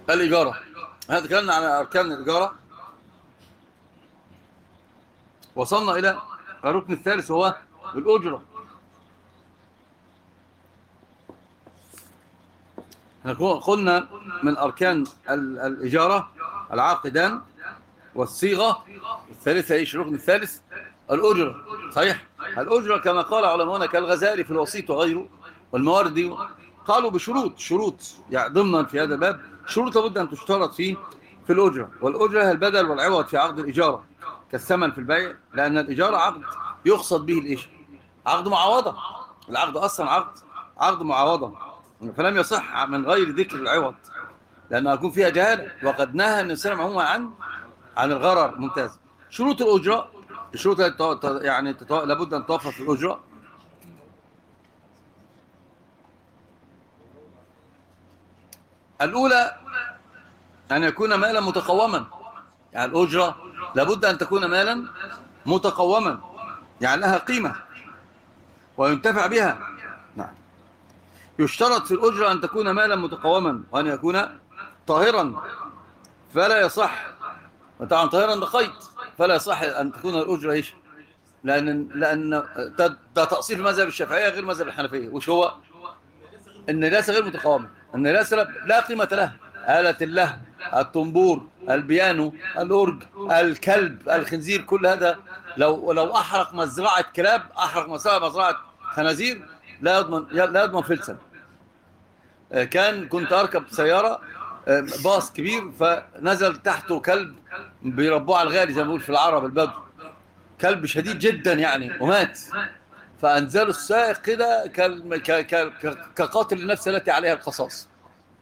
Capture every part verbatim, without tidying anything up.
الإجارة. هذا تكلمنا عن أركان الإجارة، وصلنا إلى الركن الثالث هو الأجرة. قلنا من أركان الإجارة العاقدان والصيغة. الثالثة إيش؟ الركن الثالث الأجرة. صحيح. الأجرة كما قال علماءنا كالغزالي في الوسيط وغيره والمواردي قالوا بشروط، شروط يعني ضمنا في هذا الباب شروط لابد أن تشترط فيه في الأجرة. والأجرة هي البدل والعوض في عقد الإجارة كالثمن في البيع، لأن الإجارة عقد يقصد به الإيش؟ عقد معاوضة. العقد أصلا عقد عقد معاوضة، فلم يصح من غير ذكر العوض لأنه يكون فيها جهالة، وقد نهى النبي صلى الله عليه وسلم عن عن الغرر. ممتاز. شروط الأجرة، الشروط يعني لابد أن توفر في الأجرة. الأولى أن يكون مالا متقوما، يعني الأجرة لابد أن تكون مالا متقوما، يعني لها قيمة وينتفع بها. نعم. يشترط في الأجرة أن تكون مالا متقوما وأن يكون طاهرا، فلا يصح طبعا طاهرا بقيد، فلا يصح أن تكون الأجرة إيش؟ لأن لأن ده تأصيل في مذهب الشافعية غير مذهب الحنفية. وش هو؟ النجاسة غير متقومة، النجاسة لا قيمة لها. آلة اللهو، الطنبور، البيانو، الأورج، الكلب، الخنزير، كل هذا لو لو أحرق مزرعة كلاب، أحرق مزرعة خنازير، لا يضمن لا يضمن فلسا. كان كنت أركب سيارة باص كبير، فنزل تحته كلب بيربوه على الغالي زي ما بيقول في العرب البدو، كلب شديد جدا يعني، ومات. فأنزلوا السائق كده كقاتل النفس التي عليها القصاص،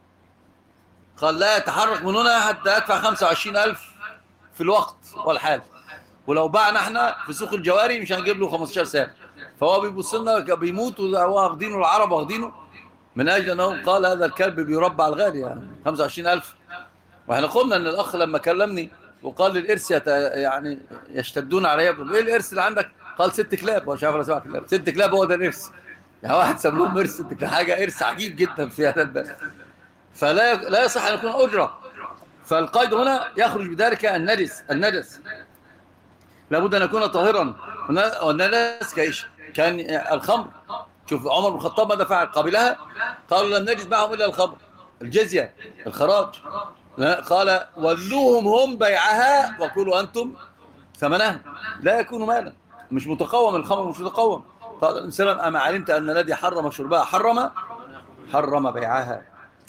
قال لا يتحرك من هنا حتى يدفع خمسة وعشرين ألف في الوقت والحال، ولو باعنا احنا في سوق الجواري مش هنجيب له خمستاشر ساعة. فهو بيبص لنا بيموت، واخدينه العرب واخدينه من أجل أنه قال هذا الكلب بيربى على الغالي يعني خمسة وعشرين ألف. واحنا قلنا أن الأخ لما كلمني وقال لي الإرث يعني يشتدون عليا، ايه الإرث اللي عندك؟ قال ست كلاب. هو مش عارف ولا سبع كلاب، ست كلاب هو ده الإرث. يعني واحد ساب لهم إرث ست كلاب، حاجة إرث عجيب جدا في هذا الباب. فلا لا يصح أن يكون أجرة. فالقيد هنا يخرج بذلك النجس. النجس لابد أن يكون طاهرا، والنجس كايش؟ كان الخمر. شوف عمر بن الخطاب ماذا فعل؟ قبلها قالوا لن نجد معهم إلا الخمر، الجزية، الخراج. قال ولوهم هم بيعها وكلوا أنتم ثمنها. لا يكون مالا، مش متقوم. الخمر مش متقوم. قال الإنسان أما علمت أن الذي حرم شربها حرم حرم بيعها.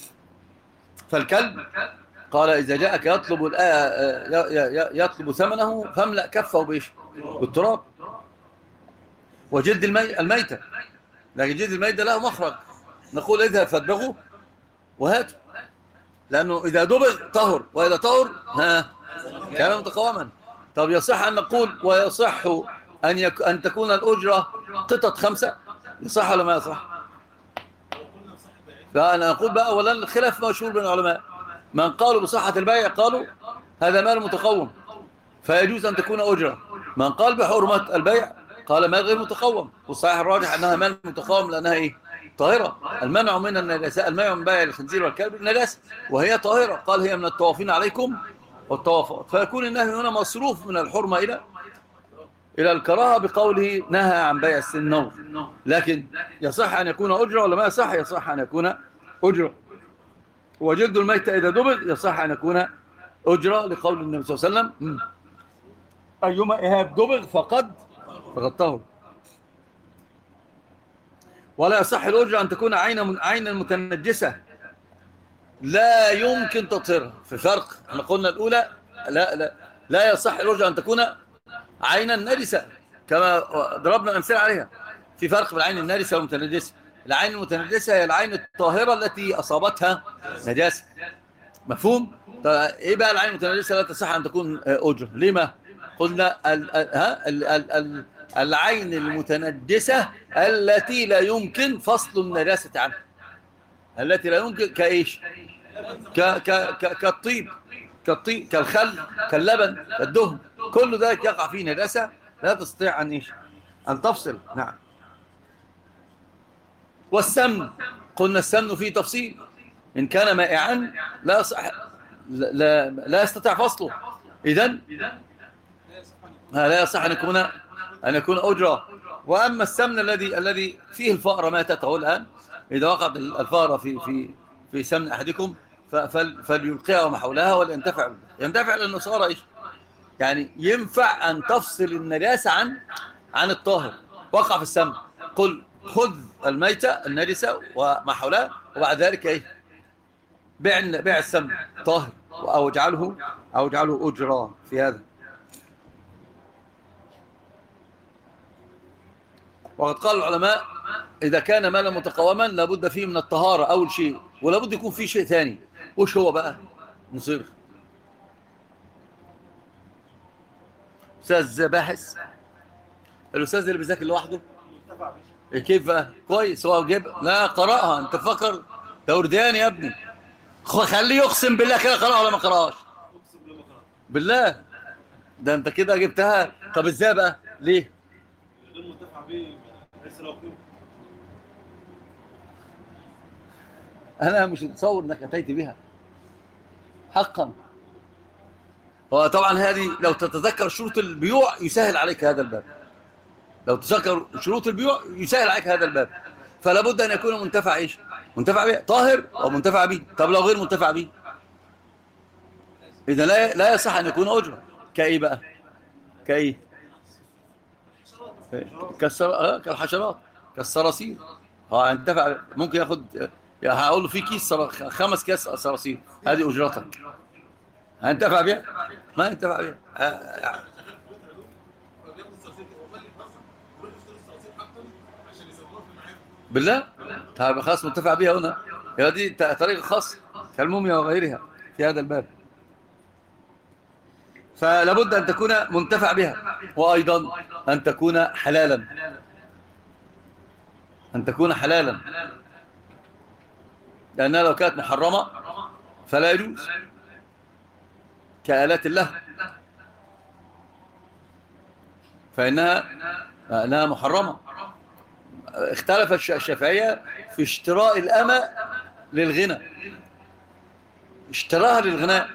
فالكلب قال إذا جاءك يطلب يطلب ثمنه فاملأ كفه بإيش؟ بالتراب. وجلد الميتة، لكن جلد الميتة له مخرج، نقول اذهب فادبغه وهاته، لأنه إذا دبغ طهر، وإذا طهر ها كان متقوما. طب يصح أن نقول ويصح أن, يك... أن تكون الأجرة قطة خمسة؟ يصح ولا ما يصح؟ فأنا أقول بقى أولا الخلاف مشهور بين العلماء. من قالوا بصحة البيع قالوا هذا مال متقوم فيجوز أن تكون أجرة. من قال بحرمة البيع قال مال غير متقوم. والصحيح الراجح أنها مال متقوم لأنها إيه؟ طاهرة. المنع من النجاسة، المنع من بيع الخنزير والكلب النجاسة، وهي طاهرة. قال هي من الطوافين عليكم والطوافات. فيكون النهي هنا مصروف من الحرمة إلى إلى الكراهة بقوله نهى عن بيع السنور. لكن يصح أن يكون أجرة ولا ما يصح؟ يصح أن يكون أجرة. وجلد الميت إذا دبغ يصح أن يكون أجرة لقول النبي صلى الله عليه وسلم أيما إهاب دبغ فقد فقد. ولا يصح الأجرة أن تكون عين عين متنجسة لا يمكن تطهيرها. في فرق، احنا قلنا الأولى لا لا لا يصح الأجرة أن تكون عينا نجسة كما ضربنا أمثلة عليها. في فرق بين العين النجسة والمتنجسة. العين المتنجسة هي العين الطاهرة التي أصابتها نجاسة. مفهوم؟ إيه بقى العين المتنجسة لا تصح أن تكون أجرة؟ لما؟ قلنا ال ها ال ال ال العين المتنجسة التي لا يمكن فصل النجاسة عنها، التي لا يمكن كإيش؟ ك ك ك كالطيب، كالطيب، كالخل، كاللبن، كالدهن، كل ذلك يقع فيه نجاسة لا تستطيع أن إيش؟ أن تفصل. نعم. والسمن، قلنا السمن فيه تفصيل، إن كان مائعا لا يصح لا, لا يستطيع فصله، إذن لا يصح أن يكون أن يكون أجرة. وأما السمن الذي الذي فيه الفأرة ماتت أهو الآن، إذا وقعت الفأرة في في في سمن أحدكم فليلقيها وما حولها ولينتفع ينتفع لأنه صار إيش يعني ينفع أن تفصل النجاسة عن عن الطاهر. وقع في السمن، قل خذ الميتة النجسة وما حولها وبعد ذلك إيه بيع بيع السمن طاهر، أو اجعله أو اجعله أجرة في هذا. وقد قال العلماء إذا كان مالا متقوما لابد فيه من الطهارة أول شيء، ولابد يكون فيه شيء ثاني. وش هو بقى؟ نصير أستاذ باحث، الأستاذ اللي بيذاكر لوحده كيف بقى؟ كويس، هو جيب لا قرأها. أنت فكر دورديان يا ابني، خليه يقسم بالله كده قرأها ولا ما قرأهاش بالله. ده أنت كده جبتها. طب إزاي بقى؟ ليه؟ أنا مش متصور أنك أتيت بها حقا. هو طبعا هذه لو تتذكر شروط البيوع يسهل عليك هذا الباب، لو تذكر شروط البيوع يسهل عليك هذا الباب. فلا بد أن يكون منتفع إيش؟ منتفع به طاهر أو منتفع به. طب لو غير منتفع به إذا لا لا يصح أن يكون أجرة. كأي بقى؟ كأي؟ كالسر... آه كالحشرات كالصراصير. اه انتفع، ممكن ياخد، هقول له في كيس صر... خمس كيس صراصير، هذه اجرتك. هينتفع بيها؟ ما ينتفع بيها. آه. بالله طيب خلاص منتفع بيها هنا، هي دي طريقه خاصه كالموميا وغيرها في هذا الباب. فلا بد ان تكون منتفع بها، وايضا ان تكون حلالا، ان تكون حلالا، لانها لو كانت محرمه فلا يجوز، كآلات الله، فإنها أنها محرمة. اختلف الشافعية في اشتراء الأمة للغنى، اشتراها للغناء،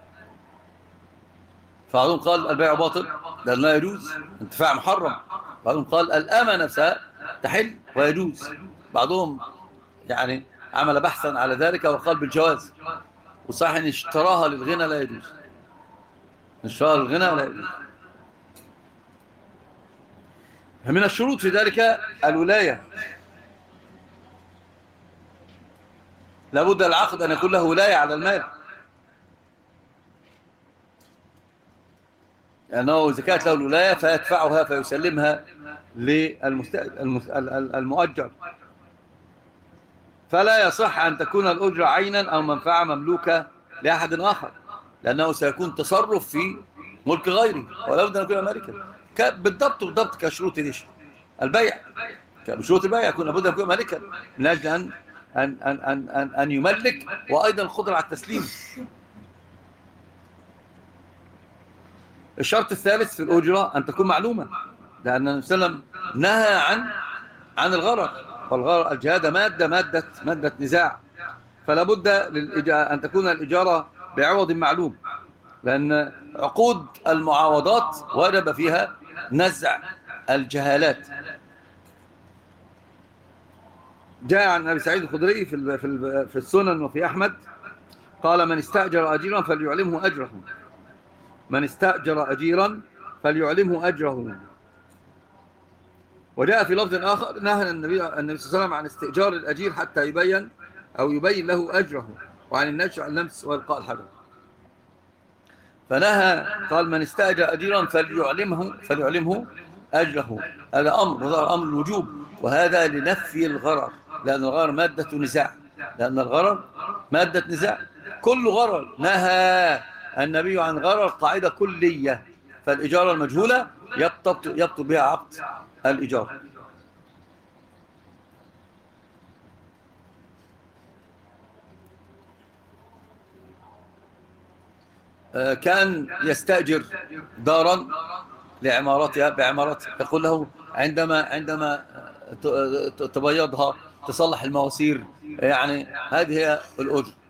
فبعضهم قال البيع باطل لأنه لا يجوز، انتفاع محرم. بعضهم قال الأمة نفسها تحل ويجوز. بعضهم يعني عمل بحثا على ذلك وقال بالجواز، وصحيح ان اشتراها للغنى لا يجوز، اشتراها للغنى لا يجوز. من الشروط في ذلك الولاية، لابد العقد أن يكون له ولاية على المال، لأنه إذا كانت له الولاية فيدفعها فيسلمها للمؤجر. فلا يصح أن تكون الأجرة عينا أو منفعة مملوكة لأحد آخر، لأنه سيكون تصرف في ملك غيره، ولا بد أن يكون مالكا بالضبط بالضبط كشروط ليش البيع، كشروط البيع يكون لابد أن يكون مالكا من أجل أن أن أن أن أن يملك، وأيضا القدرة على التسليم. الشرط الثالث في الأجرة أن تكون معلومة، لأن النبي صلى الله عليه وسلم نهى عن عن الغرر، والغرر الجهادة مادة مادة مادة نزاع، فلا بد أن تكون الإجارة بعوض معلوم، لأن عقود المعاوضات وجب فيها نزع الجهالات. جاء عن أبي سعيد الخدري في في السنن وفي أحمد قال من استأجر أجيرا فليعلمه أجره، من استأجر أجيرا فليعلمه أجره. وجاء في لفظ آخر نهى النبي النبي صلى الله عليه وسلم عن استئجار الأجير حتى يبين أو يبين له أجره، وعن النجش عن اللمس والقاء الحجر. فنهى قال من استأجر أجيرا فليعلمه فليعلمه أجره، هذا أمر، وهذا أمر الوجوب، وهذا لنفي الغرر، لأن الغرر مادة نزاع، لأن الغرر مادة نزاع. كل غرر نهى النبي عن غرر قاعدة كلية، فالإجارة المجهولة يبطل, يبطل بها عقد الإجارة. كان يستأجر دارا لعمارتها بعمارتها، يقول له عندما عندما تبيضها تصلح المواسير، يعني هذه هي الأجر.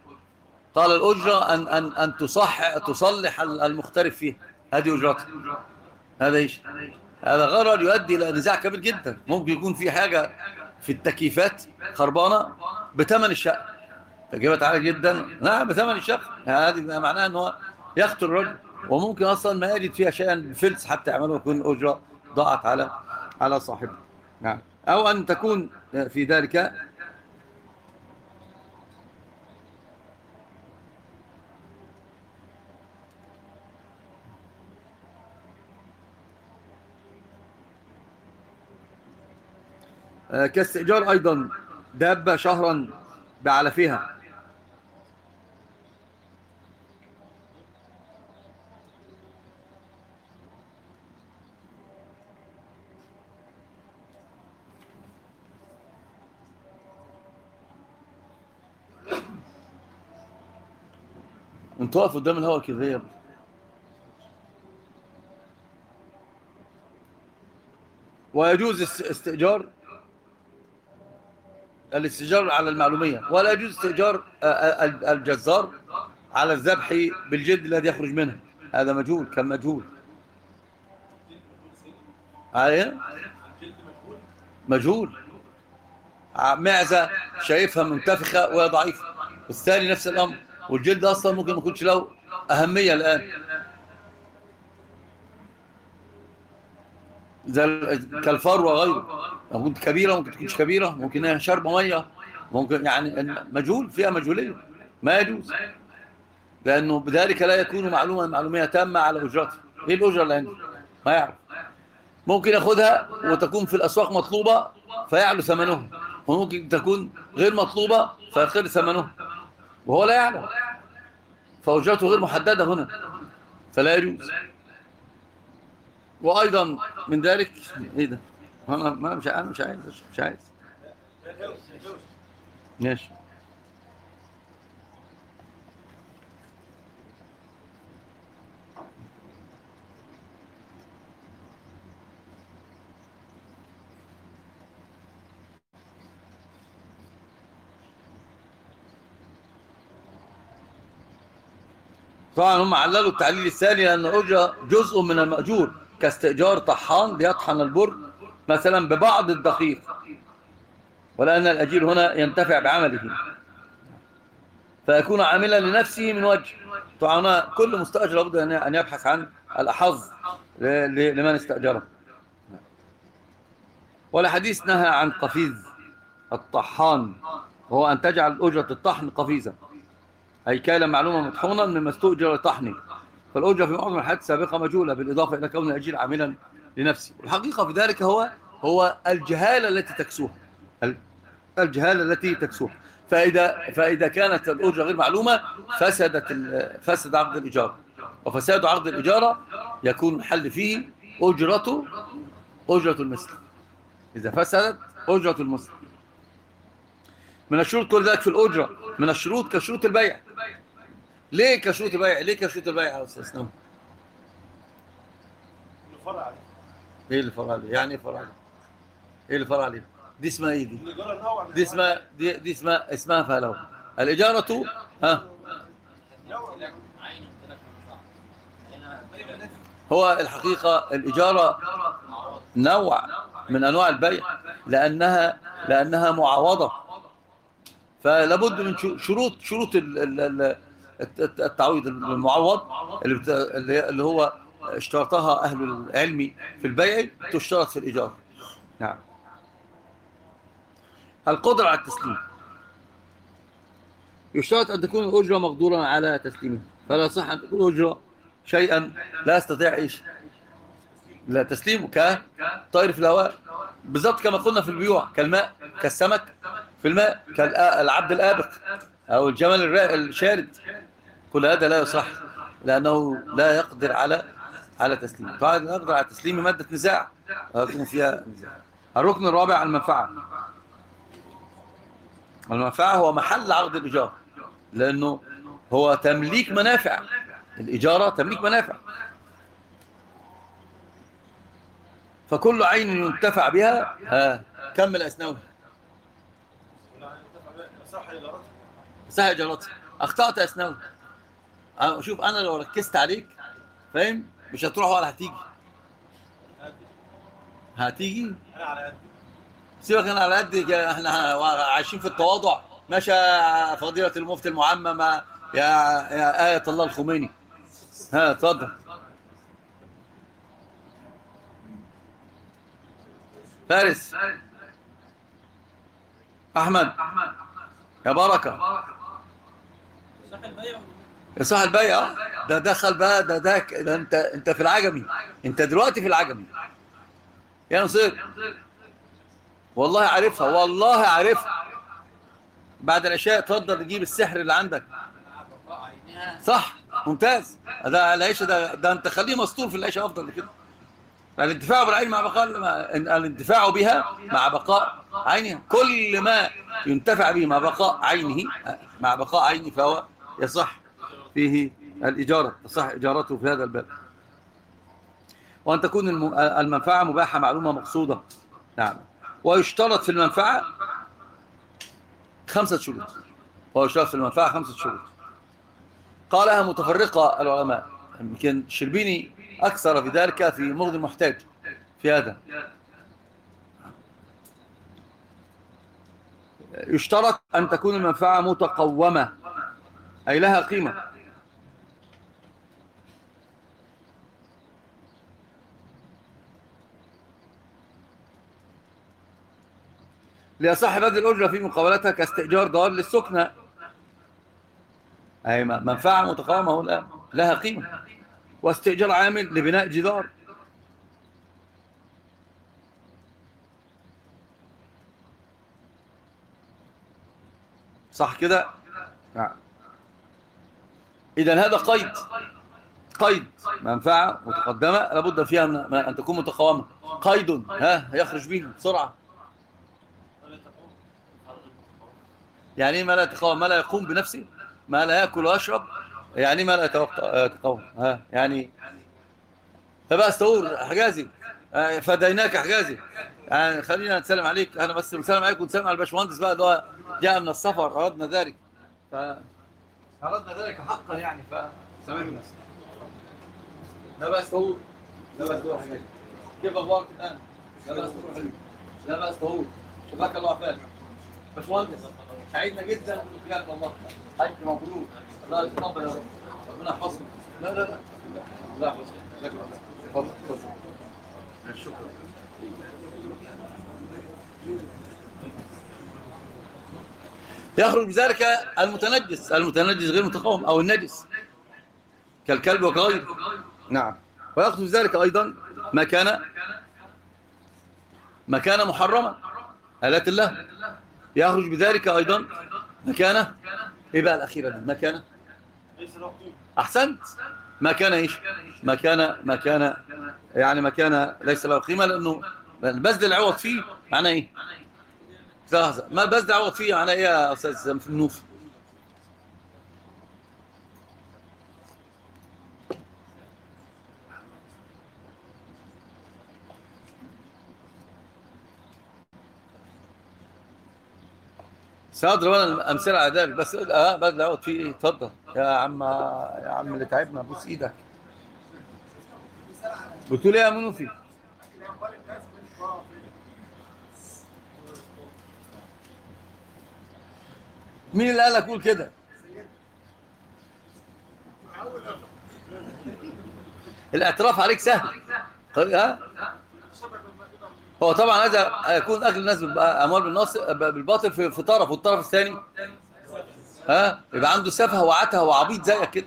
قال الأجرة أن أن أن تصح تصلح المختلف فيه، هذه أجرته. هذا إيش؟ هذا غرض يؤدي إلى نزاع كبير جدا. ممكن يكون في حاجة في التكييفات خربانة بثمن الشقة، تجربة عالية جدا، نعم بثمن الشقة، هذه معناها أنه يقتل الرجل، وممكن أصلا ما يجد فيها شيئا فلس حتى يعمله، يكون أجرة ضاعت على على صاحبه. نعم. أو أن تكون في ذلك كاستئجار أيضا دابة شهرا بعلفها. انت واقف قدام الهواء كده يا ابني. ويجوز استئجار الاستئجار على المعلومية، ولا يجوز استئجار الجزار على الذبح بالجلد الذي يخرج منه، هذا مجهول كم مجهول. عليه مجهول. معزة شايفها منتفخة وهي ضعيفة، والثاني نفس الأمر، والجلد أصلا ممكن ما يكونش له أهمية الآن، زي كالفار وغيره، ممكن كبيرة ممكن تكونش كبيرة، ممكن شرب مية، ممكن يعني مجهول، فيها مجهولية، ما يجوز، لأنه بذلك لا يكون معلومة معلومية تامة على أجرته. إيه الأجرة اللي عنده؟ ما يعرف. ممكن يأخذها وتكون في الأسواق مطلوبة فيعلو ثمنه، وممكن تكون غير مطلوبة فيقل ثمنه وهو لا يعلم، فأجرته غير محددة هنا، فلا يجوز. وأيضا من ذلك إيه ده؟ أنا مش أنا مش عايز مش عايز ماشي. طبعا هم عللوا التعليل الثاني لأن الأجرة جزء من المأجور، كاستئجار طحان بيطحن البر مثلا ببعض الدقيق، ولأن الأجير هنا ينتفع بعمله فيكون عاملا لنفسه من وجه. طبعا كل مستأجر لابد أن يبحث عن الأحظ لمن استأجره. والحديث نهى عن قفيز الطحان، وهو أن تجعل أجرة الطحن قفيزة، أي كالا معلومة مطحونا مما استؤجر لطحنه. فالأجرة في معظم الحالات السابقة مجهولة، بالإضافة إلى كون الأجير عاملا لنفسه. والحقيقة في ذلك هو هو الجهالة التي تكسوها، الجهالة التي تكسوها. فإذا, فإذا كانت الأجرة غير معلومة فسدت فسد عقد الإجارة، وفساد عقد الإجارة يكون الحل فيه أجرة أجرة المثل. إذا فسدت أجرة المثل من الشروط، كل ذلك في الأجرة من الشروط كشروط البيع. ليه كشروط البيع؟ ليه كشروط البيع يا أستاذ سنو؟ ايه اللي فرع عليه؟ يعني ايه فرع عليه؟ ايه اللي فرع عليه؟ دي اسمها ايه دي؟ دي اسمها دي, دي اسمها اسمها فهلو. الإجارة ها هو الحقيقة الإجارة نوع من أنواع البيع، لأنها لأنها معاوضة، فلابد من شروط شروط التعويض المعوض اللي اللي هو اشترطها أهل العلم في البيع تشترط في الإيجار. نعم. القدرة على التسليم، يشترط أن تكون الأجرة مقدورا على تسليمه، فلا صح أن تكون الأجرة شيئا لا يستطيع إيش لا تسليمه، كطائر في الهواء بالضبط، كما قلنا في البيوع، كالماء كالسمك في الماء، كالعبد الآبق أو الجمل الشارد، كل هذا لا يصح لأنه لا يقدر على على تسليمه. فهذا يقدر على تسليم مادة نزاع يكون فيها نزاع. الركن الرابع المنفعة. المنفعة هو محل عقد الإيجار، لأنه هو تمليك منافع، الإجارة تمليك منافع، فكل عين ينتفع بها. ها كمل أسنوه صح إجارته. اخطأت يا اسناوي. شوف انا لو ركزت عليك فاهم مش هتروح ولا هتيجي. هتيجي سيبك انا على قد احنا عايشين في التواضع. ماشي فضيلة المفتي المعممة يا يا آية الله الخميني. ها اتفضل فارس احمد يا بركة يا صاحب البيع. ده دخل بقى ده ده, ده انت انت في العجمي. انت دلوقتي في العجمي يا نصير. والله عارفها والله عارفها. بعد العشاء اتفضل نجيب السحر اللي عندك. صح ممتاز. ده العيش ده ده انت خليه مستور في العيش افضل من كده. الانتفاع بالعين مع بقاء الانتفاع بها مع بقاء عينها. كل ما ينتفع به مع بقاء عينه مع بقاء عينه فهو يصح فيه الإجارة. تصح إجارته في هذا الباب. وأن تكون المنفعة مباحة معلومة مقصودة. نعم. ويشترط في المنفعة خمسة شروط. ويشترط في المنفعة خمسة شروط قالها متفرقة العلماء. يمكن الشربيني أكثر في ذلك في مغني المحتاج في هذا. يشترط أن تكون المنفعة متقومة أي لها قيمة. لصاحب هذه الأجرة في مقابلتها كاستئجار دار للسكنة. أي منفعة متقومة لها قيمة. واستئجار عامل لبناء جدار. صح كده؟ نعم. إذن هذا قيد. قيد منفعة متقدمة لابد فيها أن تكون متقومة. قيد ها يخرج به بسرعة. يعني ما لا يتقوم ما لا يقوم بنفسه ما لا يأكل ويشرب. يعني ما لا يتقوم ها يعني فبقى استور حجازي فديناك حجازي. يعني خلينا نسلم عليك. انا بس نسلم عليك ونسلم على الباشمهندس بقى اللي هو جاء من السفر. اردنا ذلك ف اردنا ذلك حقا يعني فسامحنا. لا بأس طهور لا بأس طهور حجازي. كيف اخبارك الان؟ لا بأس طهور حجازي. لا بأس طهور. شباك الله عفاك باشمهندس. سعيدنا جدا بجد والله. حاج مبروك. الله يتقبل يا رب. ربنا يحفظك. لا لا لا لا يحفظك. شكرا. تفضل تفضل. شكرا. يخرج بذلك المتنجس. المتنجس غير متقوم او النجس كالكلب وغيره. نعم. ويخرج بذلك ايضا ما كان ما كان محرما آلات الله. يخرج بذلك ايضا ما كان ايه بقى الاخيره دي ما كان احسنت ما كان ايش ما كان ما كان يعني ما كان ليس له قيمه لانه بذل العوض فيه معناه ايه؟ ما بذل العوض فيه معناه ايه يا استاذ في النوف؟ سأضرب انا امثله على ذلك بس اه بذل العوض فيه ايه؟ اتفضل يا عم يا عم اللي تعبنا بوس ايدك. بتقول ايه يا منوفي؟ مين اللي قال لك قول كده؟ الاعتراف عليك سهل. ها هو طبعا هذا يكون اكل الناس اموال بالباطل في في طرف والطرف الثاني ها يبقى عنده سفه وعتها وعبيط زيك كده.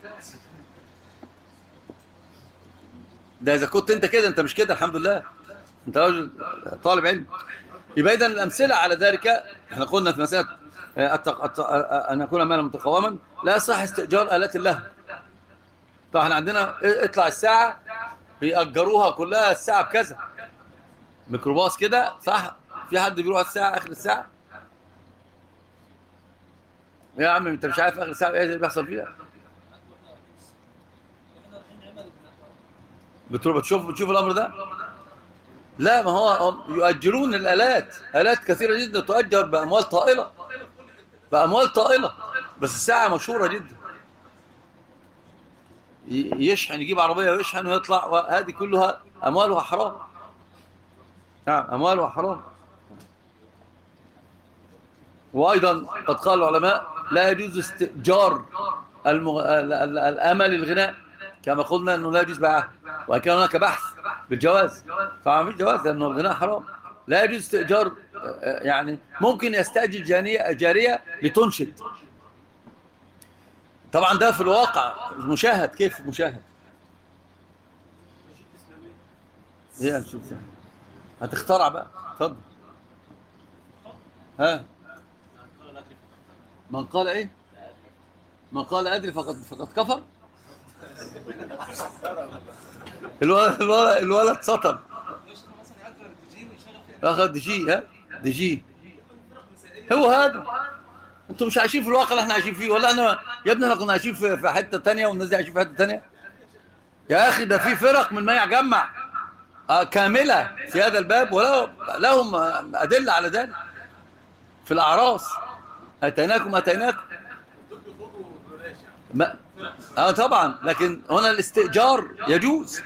ده اذا كنت انت كده انت مش كده الحمد لله انت راجل طالب علم. يبقى اذا الامثله على ذلك احنا قلنا في مساله ان يكون مالا متقوما لا يصح استئجار آلات الله. طبعا احنا عندنا اطلع الساعه بيأجروها كلها الساعه بكذا ميكروباص كده صح. في حد بيروح الساعه اخر الساعه يا عم انت مش عارف اخر الساعه ايه اللي بيحصل فيها. بتروح بتشوف بتشوف الامر ده. لا ما هو يؤجرون الآلات. آلات كثيرة جدا تؤجر بأموال طائلة بأموال طائلة بس الساعة مشهورة جدا، يشحن يجيب عربية ويشحن ويطلع، وهذه كلها أموالها حرام. نعم أموالها حرام. وأيضا قد قال العلماء لا يجوز استئجار المغ... الأمل الغناء، كما قلنا أنه لا يجوز بيعه، وكان هناك بحث بالجواز، فما فيش جواز لأنه الغناء حرام. لا يجوز استئجار، يعني ممكن يستأجر جارية جارية لتنشد، طبعا ده في الواقع مشاهد. كيف مشاهد؟ هي نشوف هتخترع بقى. اتفضل. ها من قال ايه؟ من قال ادري فقد فقد كفر. الولد الولد الولد سطر اخذ دي جي. ها دي جي هو هذا. انتوا مش عايشين في الواقع اللي احنا عايشين فيه ولا احنا يا ابني؟ احنا كنا عايشين في في حته ثانيه والناس دي عايشين في حته ثانيه. يا اخي ده في فرق من ما يجمع آه كامله في هذا الباب، ولا لهم ادله على ذلك في الاعراس. اتيناكم اتيناكم ما... اه طبعا، لكن هنا الاستئجار يجوز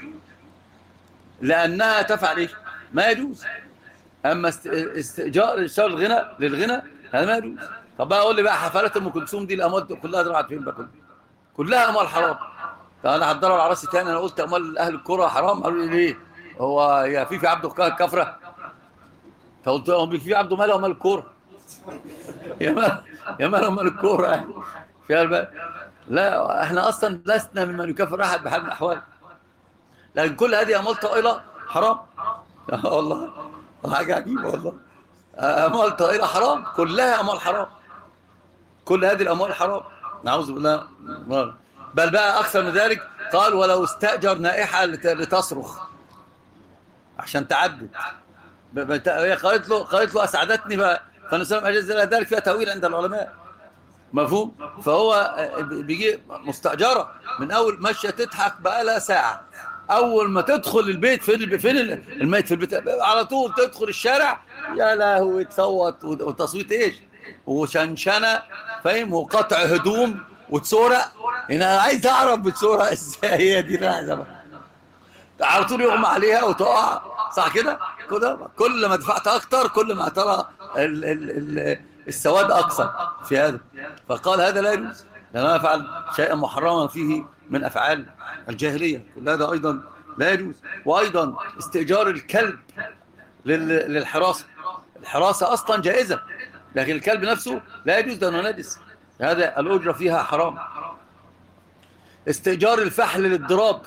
لانها تفعل ايش؟ ما يجوز. اما استئجار اشتغل الغنى للغنى هذا ما يجوز. طب بقى اقول لي بقى حفلات ام كلثوم دي الاموال كلها راحت فين بقى؟ كلها كلها اموال حرام. طب انا هتضرب على راسي تاني، انا قلت اموال اهل الكره حرام. قالوا لي ليه؟ هو يا في في عبده كفره؟ فقلت لهم في عبده ماله ومال الكوره؟ يا مال يا مال ومال الكوره يعني في قلب. لا احنا اصلا لسنا ممن يكفر احد بحال من الاحوال، لكن كل هذه اموال طائله حرام. والله حاجه عجيبه والله. اموال طائله حرام، كلها اموال حرام، كل هذه الاموال حرام، نعوذ بالله. بل بقى اكثر من ذلك، قال ولو استاجر نائحه لتصرخ عشان تعدد. هي قالت له قالت له اسعدتني بقى، فنسلم اجاز لها ذلك، فيها تاويل عند العلماء، مفهوم. فهو بيجي مستأجرة من أول ماشية تضحك بقى لها ساعة، أول ما تدخل البيت فين فين الميت في البيت على طول تدخل الشارع، يا لهوي تصوت. وتصويت إيش؟ وشنشنة، فاهم، وقطع هدوم وتسورق. أنا عايز أعرف بتسورق إزاي هي دي لحظة على طول يغمى عليها وتقع، صح كده؟ كده كل ما دفعت أكتر كل ما ترى ال ال ال السواد أكثر في هذا. فقال هذا لا يجوز لأنه يفعل شيئا محرما فيه من أفعال الجاهلية، كل هذا أيضا لا يجوز. وأيضا استئجار الكلب للحراسة، الحراسة أصلا جائزة، لكن الكلب نفسه لا يجوز لأنه نجس، هذا الأجرة فيها حرام. استئجار الفحل للضراب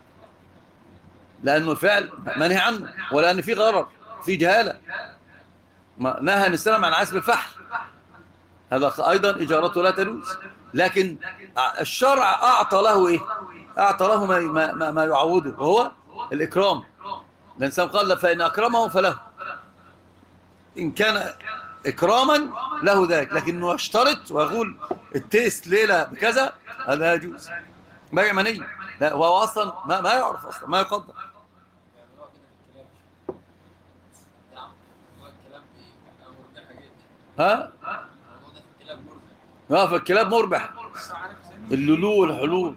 لأنه الفعل منهي عنه، ولأن فيه غرر، فيه جهالة. نهى الإسلام عن عزف الفحل، هذا أيضا إجارته لا تجوز، لكن الشرع أعطى له إيه؟ أعطى له ما, ما, ما يعوده، وهو الإكرام. الإنسان قال فإن أكرمه فله، إن كان إكراما له ذلك، لكنه يشترط ويقول التيست ليلة بكذا، هذا يجوز. بيع مني، لا وهو أصلا ما, ما يعرف أصلا، ما يقدر. ها؟ اه فالكلاب مربح، اللولو والحلول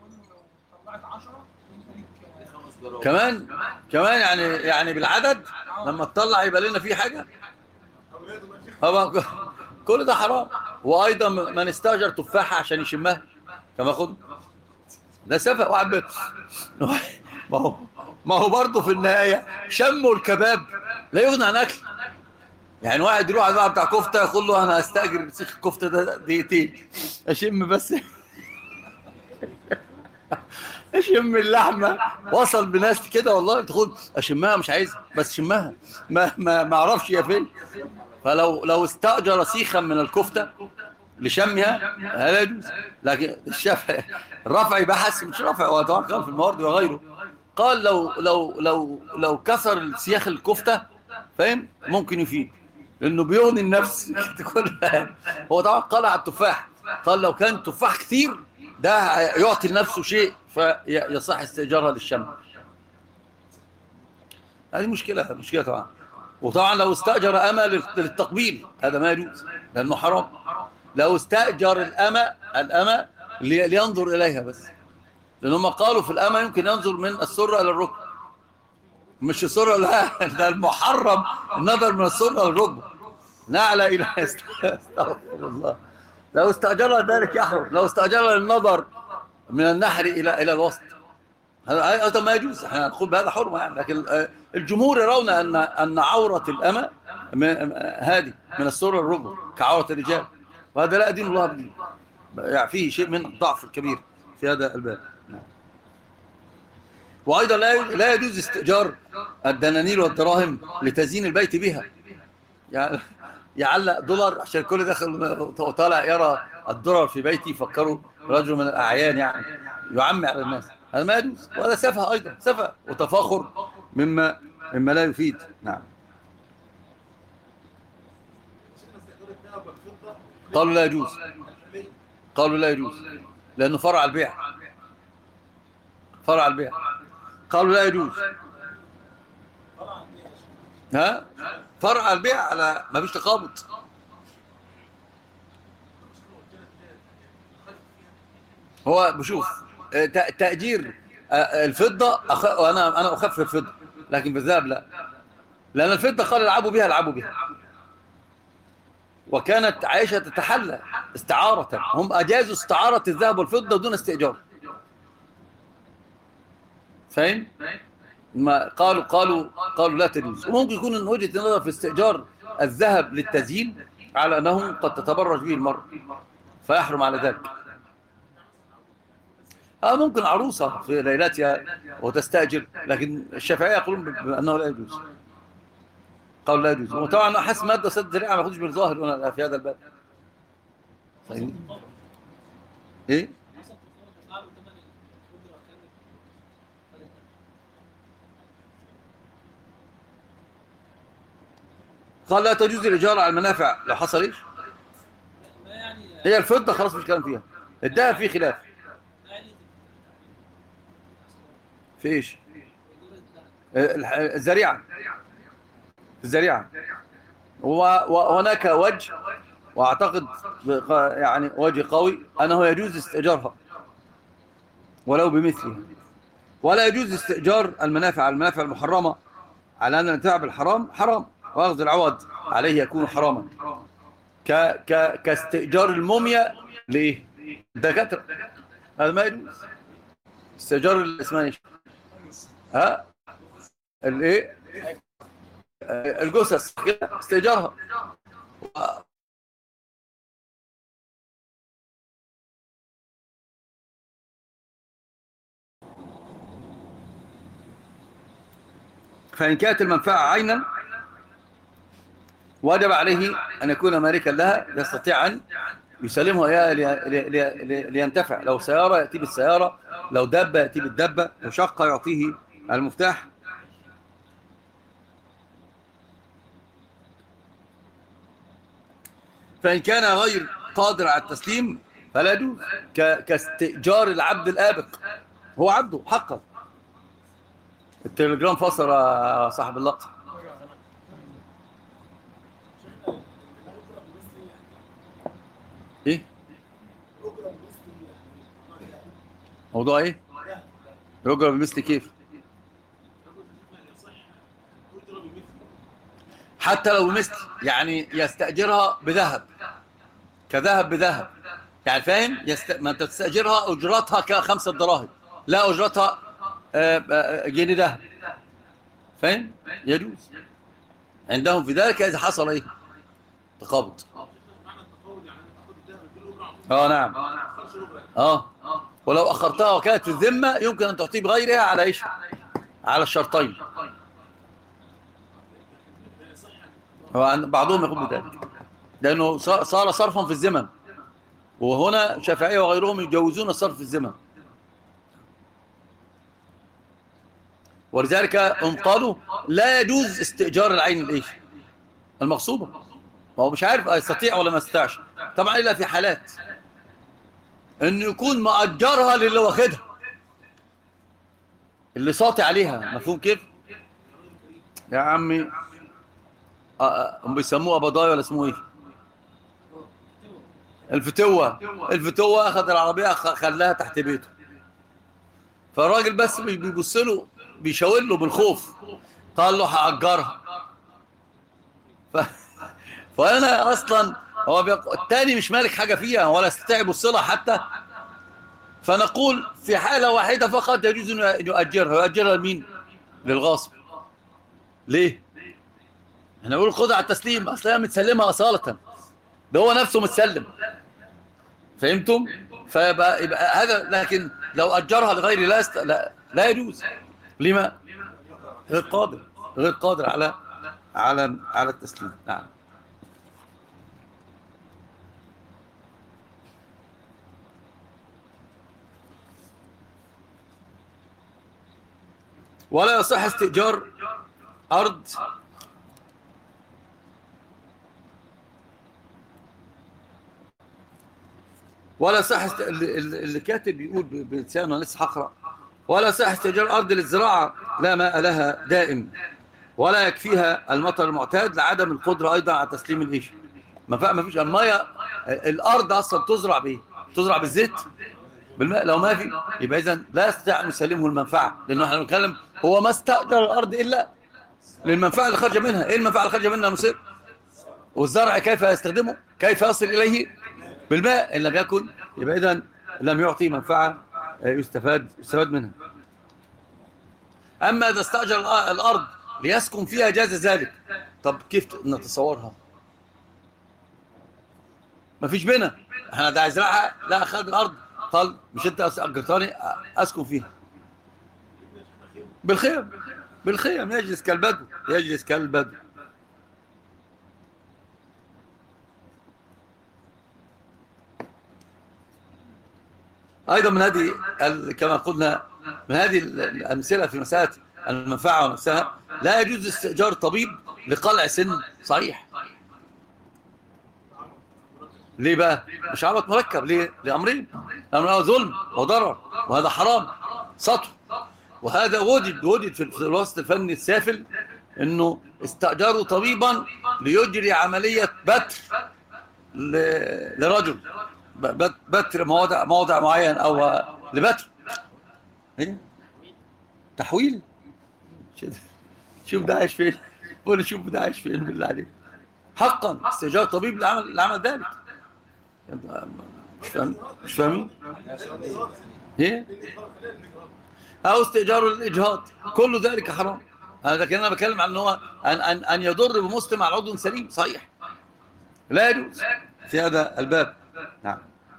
كمان كمان يعني يعني بالعدد لما تطلع يبقى لنا فيه حاجة، كل ده حرام. وايضا من استاجر تفاحة عشان يشمها كما خد، ده سفه. واحد ما هو ما هو برضه في النهاية شموا الكباب لا يغنى عن اكل. يعني واحد يروح على بتاع كفته يقول له انا هستاجر بسيخ الكفته ده دقيقتين اشم بس اشم اللحمه. وصل بناس كده والله تقول اشمها مش عايز بس شمها، ما ما ما اعرفش هي فين. فلو لو استاجر سيخا من الكفته لشمها هذا يجوز، لكن الشافعي الرفع بحث مش رفع، هو توقف في الموارد وغيره. قال لو لو لو لو كسر سياخ الكفته، فاهم، ممكن يفيد لانه بيغني النفس كلها. هو طبعا قال على التفاح، قال لو كان تفاح كثير ده يعطي لنفسه شيء فيصح استئجارها للشم. هذه مشكلة مشكلة طبعا. وطبعا لو استأجر أمل للتقبيل هذا ما يجوز لأنه حرام. لو استأجر الأمة الأمة لينظر إليها بس، لأن هم قالوا في الأمة يمكن ينظر من السرة إلى الركبة، مش السرة، لا ده المحرم النظر من السرة إلى الركبة، نعلى إلى استغفر الله. لو استأجرها ذلك يحرم، لو استأجرها للنظر من النحر إلى إلى الوسط هذا ما يجوز، احنا نقول بهذا حرمة يعني. لكن الجمهور يرون أن أن عورة الأمة هذه من السرة الركبة كعورة الرجال، وهذا لا دين الله به، يعني فيه شيء من الضعف الكبير في هذا الباب. وأيضا لا يجوز استئجار الدنانير والدراهم لتزيين البيت بها، يعني يعلق دولار عشان كل داخل وطالع يرى الدولار في بيتي يفكروا رجل من الأعيان يعني يعمي على الناس، هذا ما يجوز، وهذا سفه أيضا، سفه وتفاخر مما مما لا يفيد. نعم. قالوا لا يجوز، قالوا لا يجوز لأنه فرع البيع، فرع البيع، قالوا لا يجوز. ها فرع البيع على ما فيش تقابض. هو بشوف تأجير الفضة أخ... وأنا أنا أخفف الفضة، لكن بالذهب لا، لأن الفضة قال العبوا بها العبوا بها، وكانت عائشة تتحلى استعارة، هم أجازوا استعارة الذهب والفضة دون استئجار، فاهم؟ ما قالوا قالوا قالوا لا تجوز. وممكن يكون ان وجهة النظر في استئجار الذهب للتزيين على انه قد تتبرج به المرء فيحرم على ذلك. اه ممكن عروسة في ليلتها وتستأجر، لكن الشافعية يقولون بأنه لا يجوز، قالوا لا يجوز. وطبعا احس مادة سد ذريعة ما ياخدش بالظاهر في هذا الباب. ايه قال لا تجوز الإجارة على المنافع لو حصل إيش؟ هي الفضة خلاص مش كلام فيها، الذهب فيه خلاف. في إيش؟ الزريعة، الزريعة. وهناك وجه، وأعتقد يعني وجه قوي أنه يجوز استئجارها ولو بمثلها، ولا يجوز استئجار المنافع على المنافع المحرمة، على أن الانتفاع بالحرام حرام، وأخذ العوض عليه يكون حراما، ك ك كاستئجار الموميا لإيه؟ الدكاترة، هذا ما يجوز. استئجار اسمها ايش؟ ها؟ الايه؟ الجثث استئجارها. فإن كانت المنفعة عينا وجب عليه أن يكون مالكا لها، يستطيع أن يسلمها إياها لينتفع. لو سيارة يأتي بالسيارة، لو دابة يأتي بالدابة، لو شقة يعطيه المفتاح. فإن كان غير قادر على التسليم فلا يجوز، كاستئجار العبد الآبق، هو عبده حقا. التليجرام فصل صاحب اللقطة. ايه موضوع ايه؟ يجرى بمثل كيف؟ حتى لو بمثل، يعني يستأجرها بذهب، كذهب بذهب، يعني فاهم؟ يست... ما انت تستأجرها اجرتها كخمسة دراهم، لا اجرتها جنيه ذهب، فاهم؟ يجوز عندهم في ذلك اذا حصل ايه؟ تقابض. اه نعم. اه ولو اخرتها وكانت في الذمه يمكن ان تعطيه بغيرها على ايش؟ على الشرطين. هو بعضهم يقول بذلك لانه صار صرفا في الزمن، وهنا شافعية وغيرهم يجوزون الصرف في الزمن، ولذلك هم قالوا لا يجوز استئجار العين الايش؟ المغصوبة. هو مش عارف يستطيع ولا ما يستطيعش طبعا، الا في حالات انه يكون مأجرها للي واخدها، اللي ساطع عليها، مفهوم كيف يا عمي؟ هم بيسموها بضايا ولا اسمه ايه؟ الفتوة الفتوة أخذ العربية خلاها تحت بيته، فالراجل بس بيبص له بيشاور له بالخوف، قال له هأجرها. ف... فأنا أصلا هو بيق... التاني مش مالك حاجة فيها ولا استطيع يبص لها حتى. فنقول في حالة واحدة فقط يجوز أن يؤجرها. يؤجرها لمين؟ للغاصب. ليه؟ احنا نقول خدها على التسليم، أصلا متسلمها أصالة، ده هو نفسه متسلم. فهمتم؟ فيبقى يبقى هذا. لكن لو أجرها لغير لا است... لا, لا يجوز. لما؟ غير قادر غير قادر على على على التسليم. نعم. ولا يصح استئجار أرض ولا صح است... اللي كاتب بيقول بلسانه، لسه هقرأ. ولا صح استئجار أرض للزراعة لا ماء لها دائم ولا يكفيها المطر المعتاد لعدم القدرة أيضا على تسليم الإيش. ما فيش المية. الأرض أصلا تزرع بإيه؟ تزرع بالزيت بالماء. لو ما في يبقى إذن لا يستطيع أن يسلمه المنفعة، لأنه احنا بنتكلم هو ما استأجر الأرض إلا للمنفعة اللي خرج منها. إيه المنفعة اللي خرج منها؟ مصير. والزرع كيف يستخدمه؟ كيف يصل إليه؟ بالماء. إن لم يكن يبقى إذن لم يعطي منفعة يستفاد يستفاد منها. أما إذا استأجر الأرض ليسكن فيها جاز ذلك. طب كيف نتصورها؟ ما فيش بنا، احنا ده هيزرعها، لا أخذ الأرض قال مش أنت أجرتني أسكن فيها. بالخيم بالخيم يجلس كالبدو يجلس كالبدو. أيضا من هذه كما قلنا من هذه الأمثلة في مسألة المنفعة ونفسها، لا يجوز استئجار طبيب لقلع سن صحيح. ليه بقى؟ مش عبط مركب. ليه؟ لأمرين. أمرها ظلم وضرر، وهذا حرام سطو. وهذا وجد وجد في الوسط الفني السافل انه استأجروا طبيبا ليجري عملية بتر لرجل، بتر موضع موضع معين او لبتر. ايه تحويل. شوف ده عايش فين، قول شوف ده عايش فين بالله عليك. حقا استئجار طبيب لعمل لعمل ذلك. مش فاهم مش فاهمين ايه؟ او استئجار الاجهاض، كل ذلك حرام. لكن انا بتكلم عن ان هو ان ان ان يضر بمسلم على عضو سليم صحيح، لا يجوز في هذا الباب. نعم.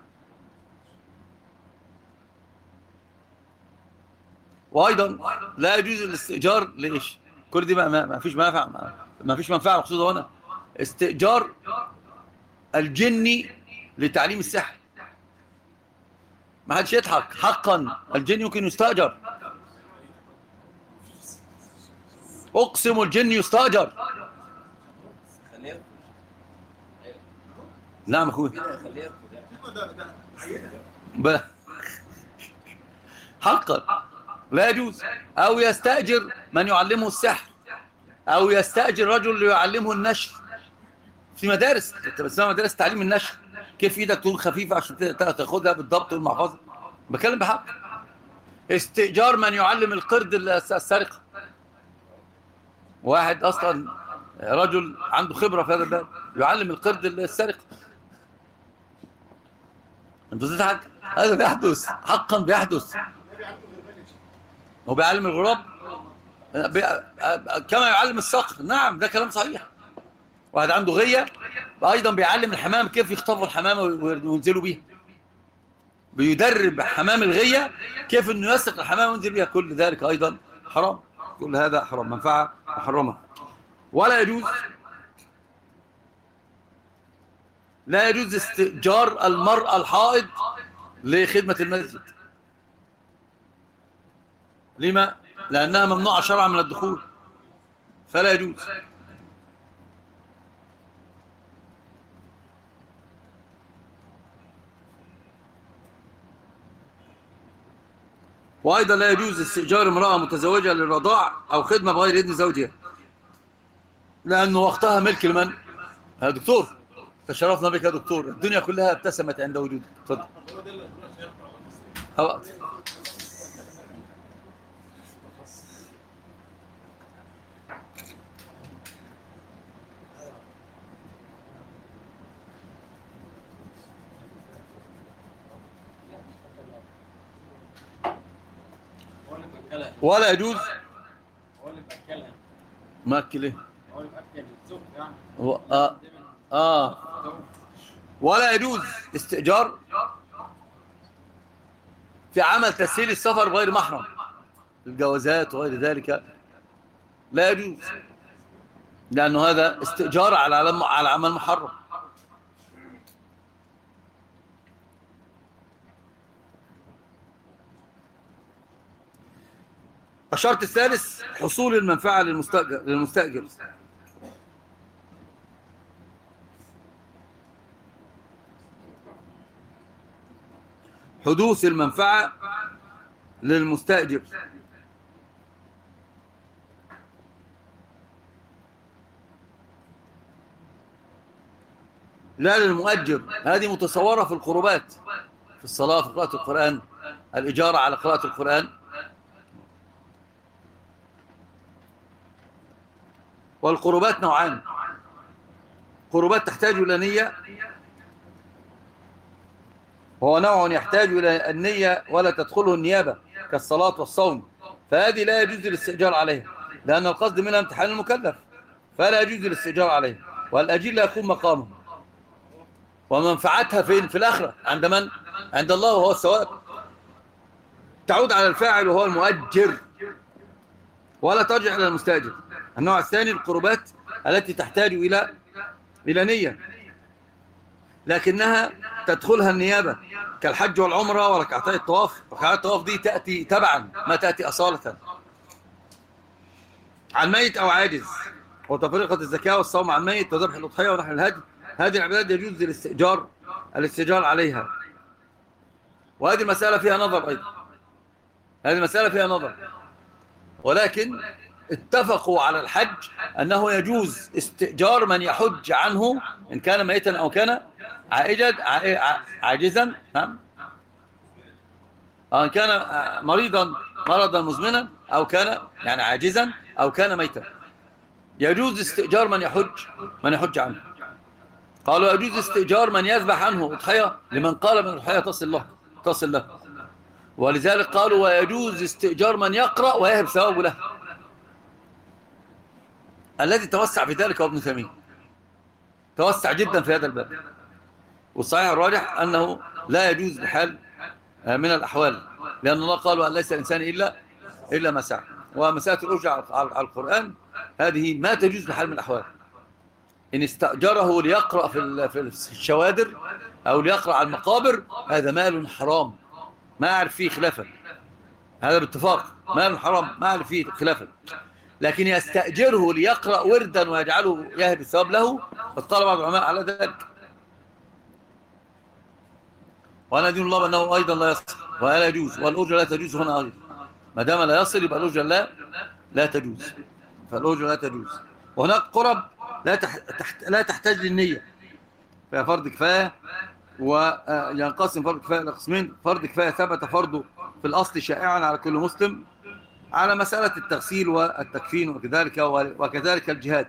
وايضا لا يجوز الاستئجار ليش؟ كل دي ما, ما فيش منفعه، ما, ما فيش منفعه مقصوده هنا. استئجار الجني لتعليم السحر. ما حدش يضحك، حقا الجن يمكن يستأجر. اقسم الجن يستأجر. نعم اخوي. حقا لا يجوز. او يستأجر من يعلمه السحر، او يستأجر رجل ليعلمه النشر في مدارس. اسمها مدارس تعليم النشر. كيف ايدك تكون خفيفه عشان تاخدها بالضبط والمحفظه. بكلم بحق. استئجار من يعلم القرد السرقه. واحد اصلا رجل عنده خبره في هذا الباب يعلم القرد السرقه. انت بتضحك؟ هذا بيحدث، حقا بيحدث. هو بيعلم الغراب كما يعلم الصقر. نعم ده كلام صحيح. واحد عنده غيه ايضا بيعلم الحمام كيف يخطفوا الحمامه وينزلوا بيها. بيدرب حمام الغيه كيف انه يسرق الحمامه وينزل بيها. كل ذلك ايضا حرام. كل هذا حرام، منفعه محرمه. ولا يجوز لا يجوز استئجار المرأة الحائض لخدمة المسجد. لما؟ لأنها ممنوعة شرعا من الدخول، فلا يجوز. وأيضا لا يجوز استئجار امرأة متزوجة للرضاع أو خدمة بغير إذن زوجها، لأنه وقتها ملك لمن؟ يا دكتور تشرفنا بك يا دكتور، الدنيا كلها ابتسمت عند وجودك. تفضل. ولا يجوز. ماكل ايه؟ آه. آه. ولا يجوز استئجار في عمل تسهيل السفر غير محرم، الجوازات وغير ذلك لا يجوز، لأنه هذا استئجار على على عمل محرم. الشرط الثالث حصول المنفعة للمستأجر, للمستأجر. حدوث المنفعة للمستأجر، لا للمؤجر. هذه متصورة في القربات، في الصلاة، في قراءة القرآن، الإجارة على قراءة القرآن. والقربات نوعان: قربات تحتاج إلى نية، وهو نوع يحتاج إلى النية ولا تدخله النيابة كالصلاة والصوم، فهذه لا يجوز الاستئجار عليها، لأن القصد منها امتحان المكلف، فلا يجوز الاستئجار عليها. والأجير لا يكون مقامه، ومنفعتها فين؟ في الآخرة عند من؟ عند الله، وهو الثواب، تعود على الفاعل وهو المؤجر، ولا ترجع إلى المستأجر. النوع الثاني القربات التي تحتاج إلى إلى نية، لكنها تدخلها النيابة كالحج والعمرة وركعتي الطواف. ركعتي الطواف دي تأتي تبعا، ما تأتي أصالة. عن ميت أو عاجز، وتفرقة الزكاة والصوم عن ميت وذبح الأضحية ونحن الهدي، هذه العبادات يجوز الاستئجار الاستئجار عليها. وهذه المسألة فيها نظر أيضا، هذه المسألة فيها نظر، ولكن اتفقوا على الحج أنه يجوز استئجار من يحج عنه إن كان ميتا أو كان عاجزا، نعم، أو إن كان مريضا مرضا مزمنا، أو كان يعني عاجزا، أو كان ميتا، يجوز استئجار من يحج من يحج عنه. قالوا يجوز استئجار من يذبح عنه أضحية لمن قال من الأضحية تصل له تصل له ولذلك قالوا ويجوز استئجار من يقرأ ويهب ثوابه له. الذي توسع في ذلك هو ابن تيمية، توسع جدا في هذا الباب، والصحيح الراجح أنه لا يجوز بحال من الأحوال، لأن الله قال وأن ليس الإنسان إلا إلا ما سعى. ومسألة الأجرة على القرآن هذه ما تجوز بحال من الأحوال. إن استأجره ليقرأ في الشوادر أو ليقرأ على المقابر، هذا مال حرام ما أعرف فيه خلافا، هذا باتفاق مال حرام ما أعرف فيه خلافا. لكن يستأجره ليقرأ وردا ويجعله يهب الثواب له، فاطلع بعض العلماء على ذلك. وأنا دين الله بأنه أيضا لا يصل ولا يجوز، والأجرة لا تجوز هنا أيضا، ما دام لا يصل يبقى الأجرة لا لا تجوز، فالأجرة لا تجوز. وهناك قرب لا تحت لا تحتاج للنية، فهي فرض كفاية، وينقسم فرض كفاية إلى قسمين: فرض كفاية ثبت فرضه في الأصل شائعا على كل مسلم على مسألة التغسيل والتكفين وكذلك وكذلك الجهاد،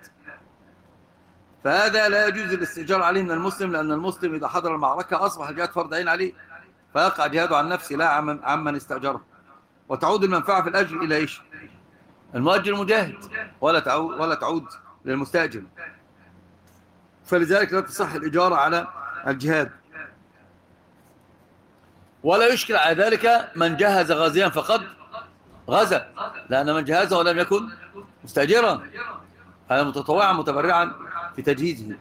فهذا لا يجوز الاستئجار عليه من المسلم، لأن المسلم إذا حضر المعركة أصبح الجهاد فرض عين عليه، فيقع جهاده عن نفسه لا عمن استأجره. وتعود المنفعة في الأجر إلى إيش؟ المؤجر مجاهد، ولا تعود ولا تعود للمستأجر، فلذلك لا تصح الإجارة على الجهاد. ولا يشكل على ذلك من جهز غازيا فقد غزا، لأن من جهزه ولم يكن مستأجرا هذا متطوعا متبرعا في تجهيزه.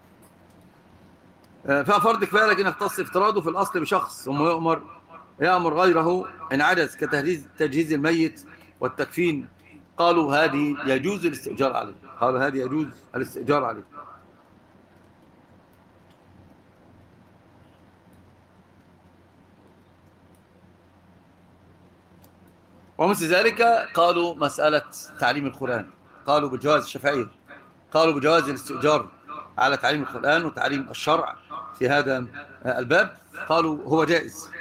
ففرض كفاية لكن يختص افتراضه في الأصل بشخص، ثم يؤمر يأمر غيره إن عجز كتجهيز تجهيز الميت والتكفين. قالوا هذه يجوز الاستئجار عليه، قالوا هذه يجوز الاستئجار عليه. ومثل ذلك قالوا مسألة تعليم القرآن، قالوا بجواز الشافعية، قالوا بجواز الاستئجار على تعليم القرآن وتعليم الشرع في هذا الباب، قالوا هو جائز،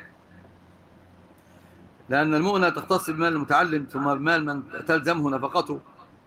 لأن المؤنة تختص بمال المتعلم ثم بمال من تلزمه نفقته،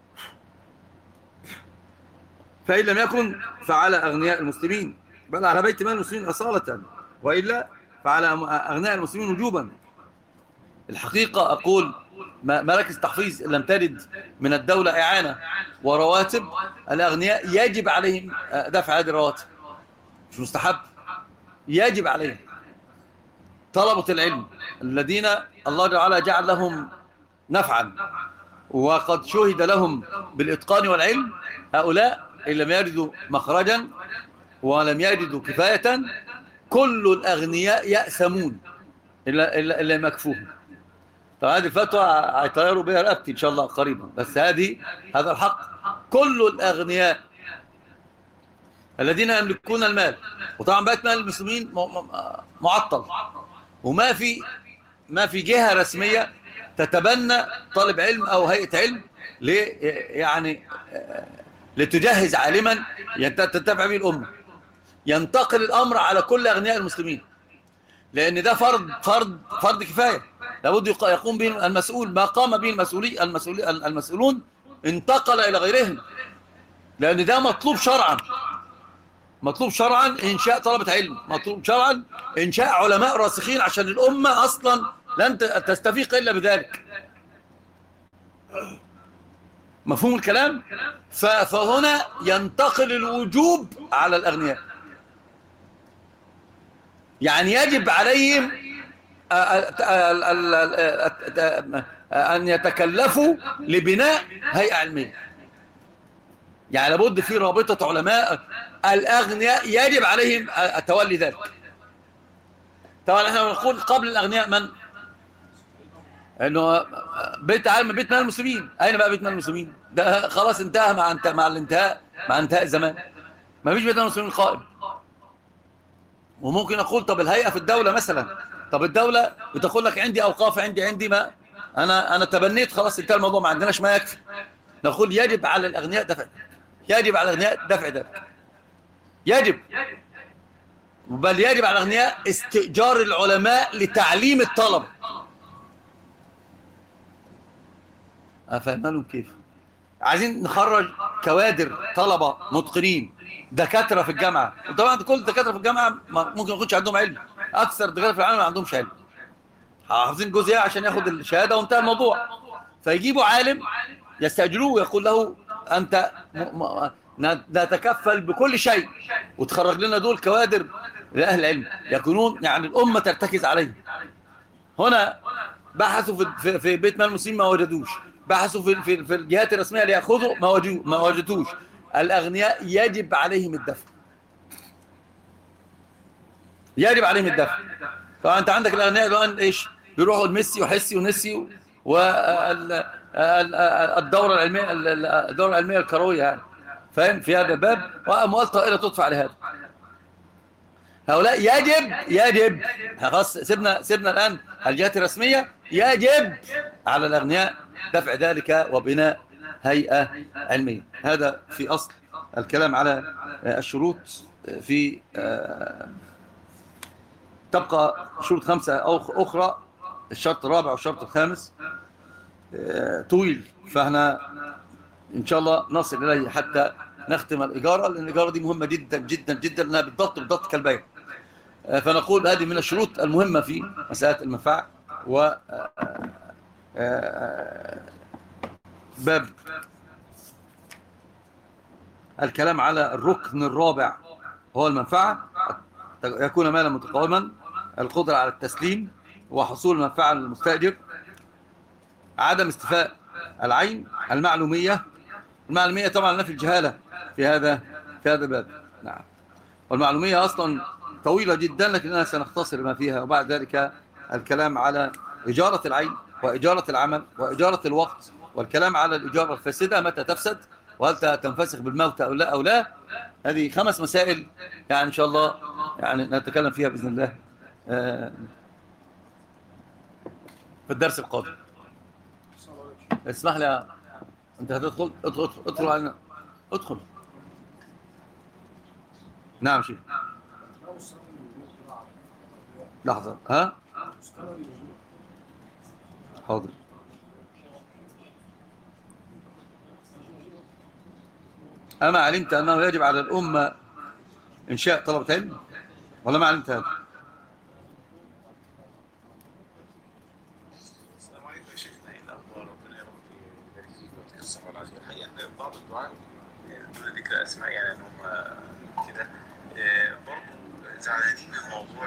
فإن لم يكن فعلى أغنياء المسلمين، بل على بيت مال المسلمين أصالة، وإلا فعلى أغنياء المسلمين وجوبا. الحقيقة أقول مراكز تحفيظ لم ترد من الدولة إعانة ورواتب، الأغنياء يجب عليهم دفع هذه الرواتب، مش مستحب، يجب عليهم. طلبة العلم الذين الله تعالى جعل لهم نفعا وقد شهد لهم بالإتقان والعلم، هؤلاء إن لم يجدوا مخرجا ولم يجدوا كفاية كل الأغنياء يأثمون إلا, إلا, إلا مكفوهم. طبعا هذه الفتوى هيطيروا بها رقبتي إن شاء الله قريبا، بس هذه هذا الحق. كل الأغنياء الذين يملكون المال، وطبعا بيت مال المسلمين معطل، وما في ما في جهة رسمية تتبنى طالب علم أو هيئة علم يعني لتجهز عالما تتبع به الأمة. ينتقل الأمر على كل أغنياء المسلمين، لأن ده فرض فرض فرض كفاية لابد يقوم به المسؤول. ما قام به المسؤولي المسؤولي المسؤولون انتقل إلى غيرهم، لأن ده مطلوب شرعا. مطلوب شرعا إنشاء طلبة علم، مطلوب شرعا إنشاء علماء راسخين، عشان الأمة أصلا لن تستفيق إلا بذلك. مفهوم الكلام؟ فهنا ينتقل الوجوب على الأغنياء، يعني يجب عليهم أن يتكلفوا لبناء هيئة علمية. يعني لابد في رابطة علماء الأغنياء يجب عليهم تولي ذلك. طبعا احنا نقول قبل الأغنياء من؟ انه بيت عالم بيت مال المسلمين. اين بقى بيت مال المسلمين؟ ده خلاص انتهى مع انت مع الانتهاء مع انتهاء الزمان، ما فيش بيت مال المسلمين قائم. وممكن اقول طب الهيئة في الدولة مثلا، طب الدولة بتقول لك عندي اوقاف، عندي عندي ما انا انا تبنيت، خلاص انتهى الموضوع، ما عندناش ما يكفي. نقول يجب على الاغنياء دفع، يجب على الاغنياء دفع ذلك، يجب، بل يجب على الاغنياء استئجار العلماء لتعليم الطلب. أفهمهم كيف؟ عايزين نخرج كوادر طلبة متقنين، دكاترة في الجامعة. وطبعا كل الدكاترة في الجامعة ممكن يكونش عندهم علم، أكثر الدكاترة في العالم ما عندهمش علم، حافظين جزئية عشان ياخد الشهادة وانتهى الموضوع. فيجيبوا عالم يستأجروه ويقول له أنت نتكفل بكل شيء، وتخرج لنا دول كوادر لأهل العلم يكونون يعني الأمة ترتكز عليهم. هنا بحثوا في في بيت مال المسلمين ما وجدوش، بحثوا في في في الجهات الرسميه ليأخذوا ما وجدوا ما وجدوش. الاغنياء يجب عليهم الدفع، يجب عليهم الدفع. طبعا انت عندك الاغنياء الان ايش بيروحوا الميسي وحسي ونسي والدوره العلميه الدوره العلميه الكرويه يعني، فاهم، في هذا الباب، واموال طائله تدفع لهذا. هؤلاء يجب يجب خلاص سيبنا سيبنا الآن الجهات الرسمية، يجب على الأغنياء دفع ذلك وبناء هيئة علمية. هذا في أصل الكلام على الشروط. في تبقى شروط خمسة أو أخرى، الشرط الرابع والشرط الخامس طويل، فاحنا إن شاء الله نصل إليه حتى نختم الإجارة، لأن الإجارة دي مهمة جدا جدا جدا، لأنها بالضبط بالضبط كالبيع. فنقول هذه من الشروط المهمة في مسألة المنفعة. و باب الكلام على الركن الرابع هو المنفعة، يكون مالا متقوما، القدرة على التسليم وحصول المنفعة للمستأجر، عدم استيفاء العين، المعلومية. المعلومية طبعا نفي الجهالة في هذا في هذا الباب. نعم، والمعلومية أصلا طويلة جدا لكننا سنختصر ما فيها، وبعد ذلك الكلام على إجارة العين وإجارة العمل وإجارة الوقت، والكلام على الإجارة الفاسدة متى تفسد وهل تنفسخ بالموت أو لا أو لا. هذه خمس مسائل يعني إن شاء الله يعني نتكلم فيها بإذن الله في الدرس القادم. اسمح لي، أنت هتدخل ادخل ادخل ادخل, ادخل. نعم شيخ. لحظة، ها، حاضر. أما علمت أنه يجب على الأمة إنشاء طلبة علم ولا ما علمت هذا؟ السلام عليكم يا شيخنا، ايه الاخبار؟ ربنا يا رب يبارك فيك ويعطيك الصحه والعافيه. الحقيقه ان بعض الدعاء دون ذكر اسماء يعني ان هم كده آه، برضه زعلانين من موضوع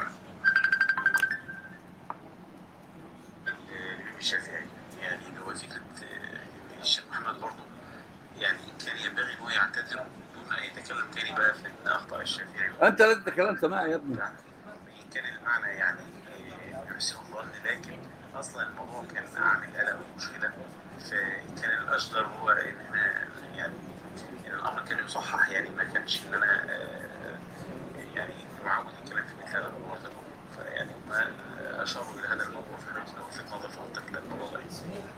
الامام الشافعي. يعني اللي هو فكره آه، ان الشيخ محمد برضه يعني كان ينبغي ان هو يعتذر دون ان يتكلم تاني بقى في ان اخطا الشافعي أنت الذي تكلمت معي يا ابني. وبتاع. كان المعنى يعني آه، يحسن الظن، لكن اصلا الموضوع كان عامل قلق ومشكله. فكان الاشجر هو ان انا يعني ان الامر كان يصحح، يعني ما كانش ان انا آه، يعني معود الكلام في مثل هذا الموضوع. فيعني ما اشاروا الى هذا الموضوع في حدود وجهه نظر فضلتك للموضوع ده.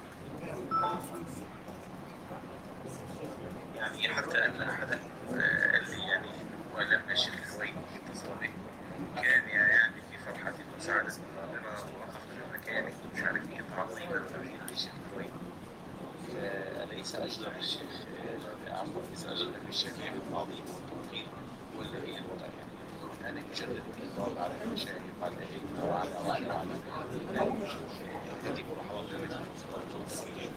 يعني حتى ان احدا آه، قال لي يعني ولم الشيخ الحويني اتصل به، كان يعني في فرحة وسعادة ربنا وقف في مكانه ومش عارف ايه تعظيما فبين الشيخ الحويني. فليس أجدر الشيخ عفوا ليس أجدر الشيخ العظيم والتوفيق هو الذي الوضع يعني. أنا يجدد الإنذار على المشايخ وعلى الأئمة وعلى وعلى وعلى هذه مرحلة التي وصلت إليه.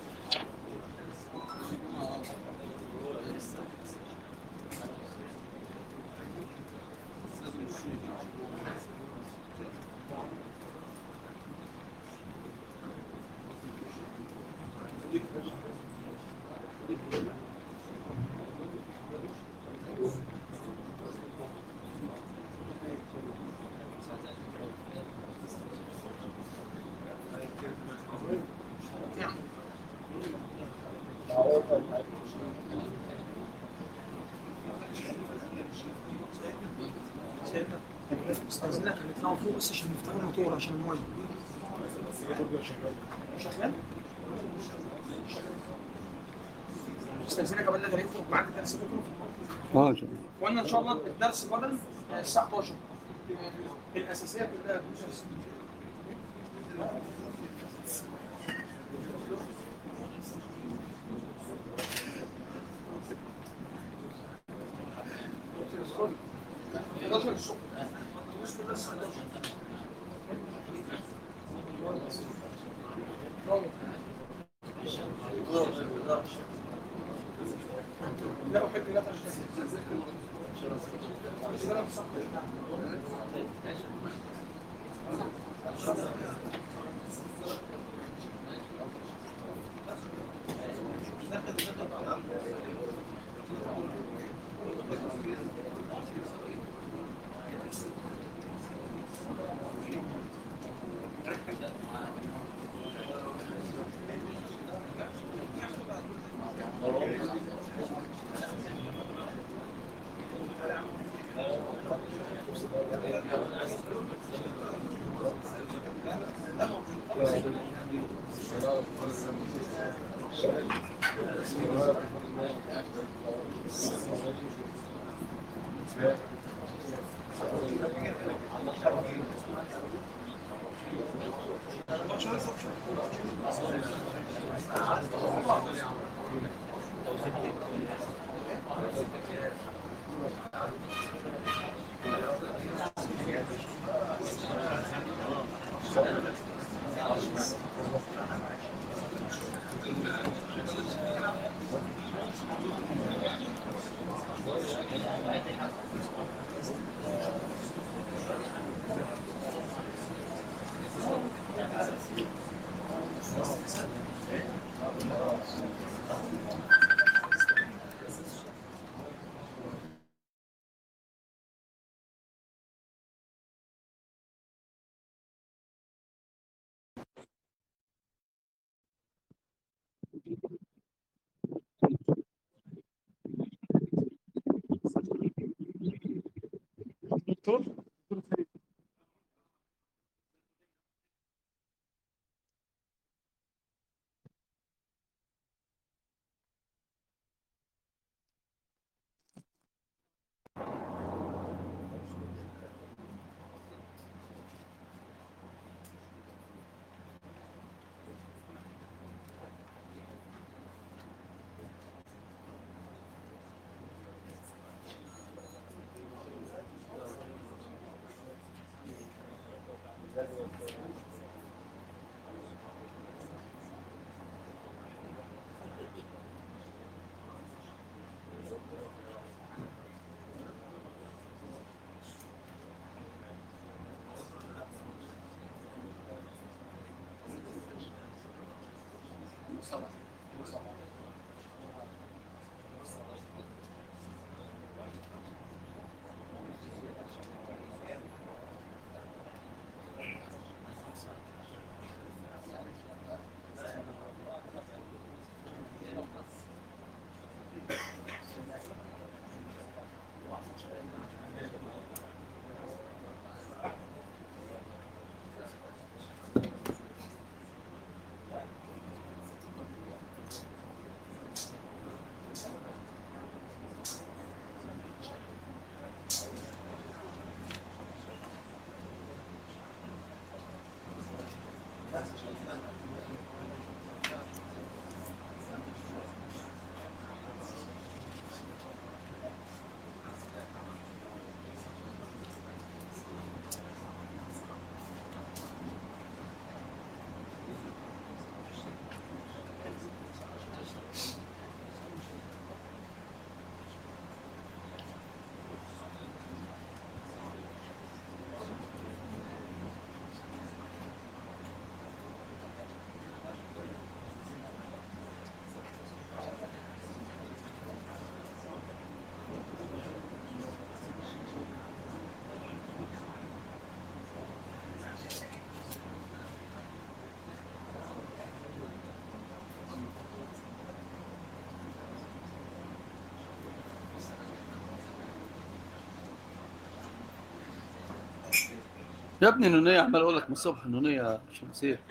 استاذنك نطلعوا فوق بس عشان نفتح الموتور عشان الميه شغال. استاذنك قبل ما نخرج معاك الدرس بكره، اه وانا ان شاء الله الدرس غدا الساعه احداشر الاساسيه كلها. احداشر الصبح. لا احب لا دكتور. يا ابني النونية، عمال اقول لك من الصبح النونية شمسية.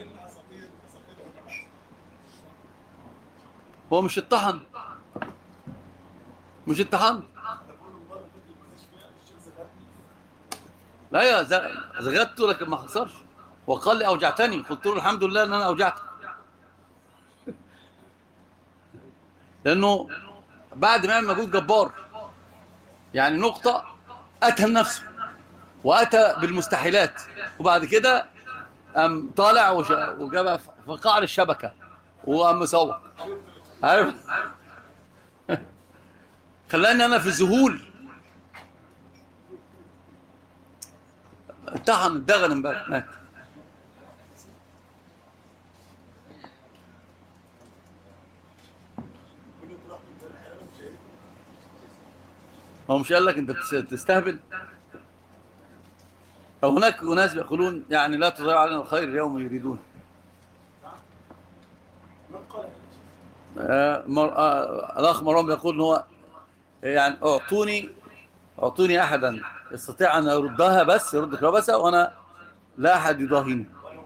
هو مش اتطحن؟ مش اتطحن؟ لا يا زغدته لكن ما خسرش. وقال لي اوجعتني، قلت له الحمد لله ان انا اوجعتك، لانه بعد ما يعمل مجهود جبار يعني نقطة اتى نفسه واتى بالمستحيلات، وبعد كده قام طالع وجابها في قعر الشبكة وقام مصور، عارف؟ خلاني انا في ذهول. اتطحن الدغن امبارح مات. هو مش قال لك انت تستهبل؟ أو هناك ناس يقولون يعني لا تضيع علينا الخير اليوم يريدون. آه مر... آه الأخ مرام يقول إن هو يعني أعطوني أعطوني أحدا يستطيع أن يردها، بس يرد كربسة وأنا لا أحد يضاهيني.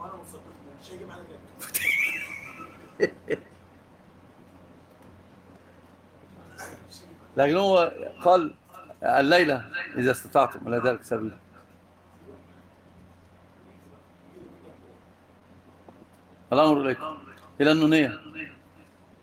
لكن هو قال الليلة إذا استطعتم إلى ذلك سبيل. الأمر إليكم إلى النونية.